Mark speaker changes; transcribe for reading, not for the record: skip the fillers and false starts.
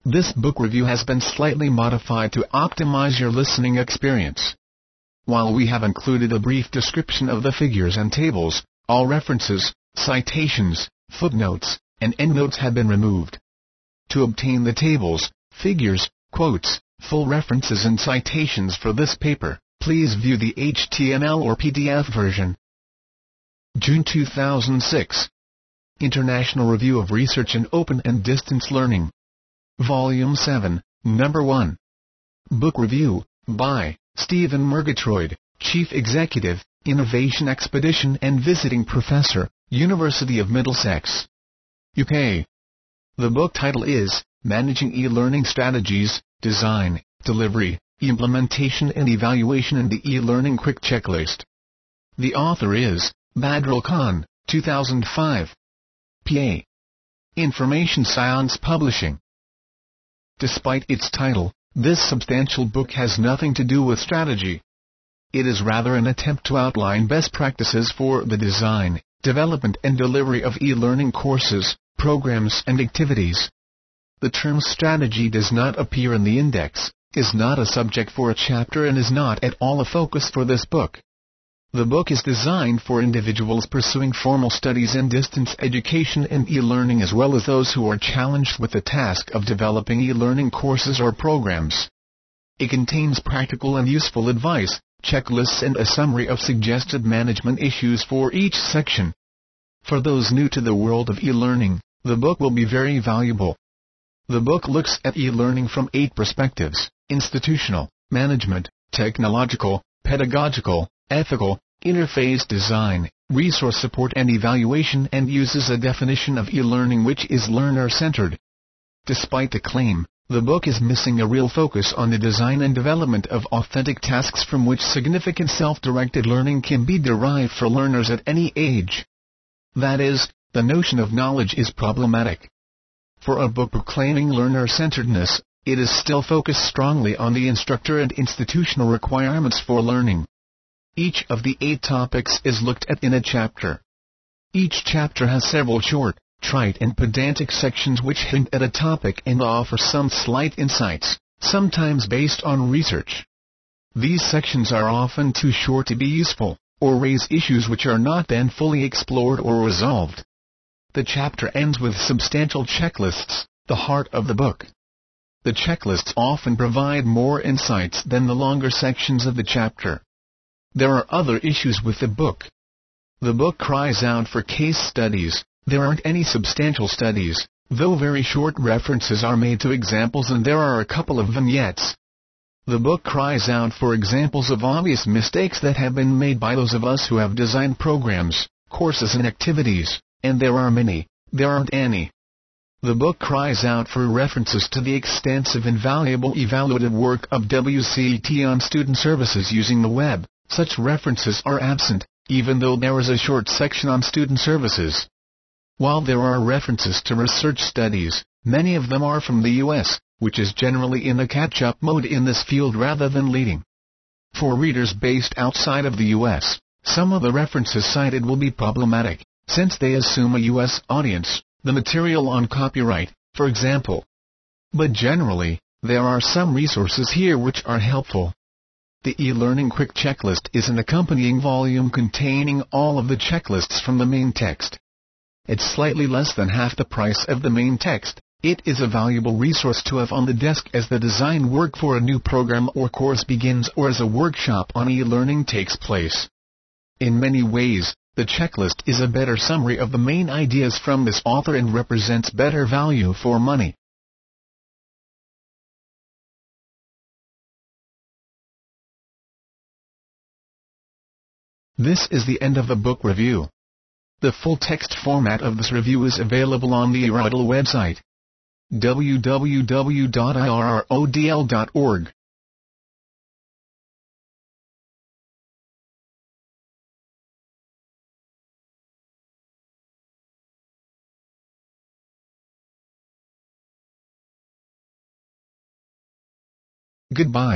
Speaker 1: This book review has been slightly modified to optimize your listening experience. While we have included a brief description of the figures and tables, all references, citations, footnotes, and endnotes have been removed. To obtain the tables, figures, quotes, full references and citations for this paper, please view the HTML or PDF version. June 2006. International Review of Research in Open and Distance Learning. Volume 7, Number 1. Book Review, by Stephen Murgatroyd, Chief Executive, Innovation Expedition and Visiting Professor, University of Middlesex, UK. The book title is Managing E-Learning Strategies, Design, Delivery, Implementation and Evaluation in the E-Learning Quick Checklist. The author is Badrul Khan, 2005. PA. Information Science Publishing. Despite its title, this substantial book has nothing to do with strategy. It is rather an attempt to outline best practices for the design, development and delivery of e-learning courses, programs and activities. The term strategy does not appear in the index, is not a subject for a chapter and is not at all a focus for this book. The book is designed for individuals pursuing formal studies in distance education and e-learning as well as those who are challenged with the task of developing e-learning courses or programs. It contains practical and useful advice, checklists and a summary of suggested management issues for each section. For those new to the world of e-learning, the book will be very valuable. The book looks at e-learning from 8 perspectives: institutional, management, technological, pedagogical, ethical, interface design, resource support and evaluation, and uses a definition of e-learning which is learner-centered. Despite the claim, the book is missing a real focus on the design and development of authentic tasks from which significant self-directed learning can be derived for learners at any age. That is, the notion of knowledge is problematic. For a book proclaiming learner-centeredness, it is still focused strongly on the instructor and institutional requirements for learning. Each of the 8 topics is looked at in a chapter. Each chapter has several short, trite and pedantic sections which hint at a topic and offer some slight insights, sometimes based on research. These sections are often too short to be useful, or raise issues which are not then fully explored or resolved. The chapter ends with substantial checklists, the heart of the book. The checklists often provide more insights than the longer sections of the chapter. There are other issues with the book. The book cries out for case studies. There aren't any substantial studies, though very short references are made to examples and there are a couple of vignettes. The book cries out for examples of obvious mistakes that have been made by those of us who have designed programs, courses and activities, and there are many, there aren't any. The book cries out for references to the extensive and valuable evaluative work of WCET on student services using the web. Such references are absent, even though there is a short section on student services. While there are references to research studies, many of them are from the US, which is generally in a catch-up mode in this field rather than leading. For readers based outside of the US, some of the references cited will be problematic, since they assume a US audience, the material on copyright, for example. But generally, there are some resources here which are helpful. The e-learning quick checklist is an accompanying volume containing all of the checklists from the main text. At slightly less than half the price of the main text, it is a valuable resource to have on the desk as the design work for a new program or course begins or as a workshop on e-learning takes place. In many ways, the checklist is a better summary of the main ideas from this author and represents better value for money. This is the end of the book review. The full text format of this review is available on the IRODL website, www.irrodl.org. Goodbye.